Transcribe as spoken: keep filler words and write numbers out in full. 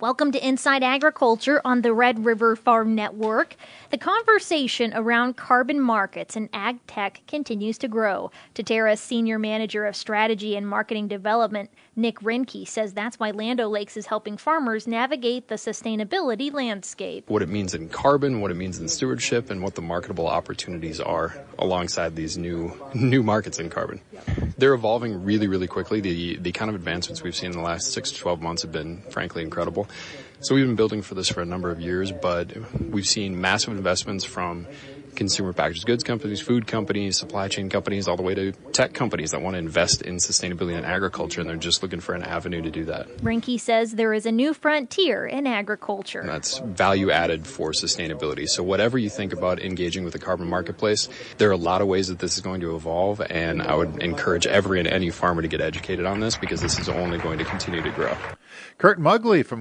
Welcome to Inside Agriculture on the Red River Farm Network. The conversation around carbon markets and ag tech continues to grow. Taterra's Senior Manager of Strategy and Marketing Development, Nick Rinke, says that's why Land O'Lakes is helping farmers navigate the sustainability landscape. What it means in carbon, what it means in stewardship, and what the marketable opportunities are alongside these new new markets in carbon. Yep. They're evolving really, really quickly. The, the kind of advancements we've seen in the last six to twelve months have been, frankly, incredible. So we've been building for this for a number of years, but we've seen massive investments from consumer packaged goods companies, food companies, supply chain companies, all the way to tech companies that want to invest in sustainability and agriculture, and they're just looking for an avenue to do that. Rinke says there is a new frontier in agriculture. And that's value added for sustainability. So whatever you think about engaging with the carbon marketplace, there are a lot of ways that this is going to evolve, and I would encourage every and any farmer to get educated on this because this is only going to continue to grow. Kurt Mugley from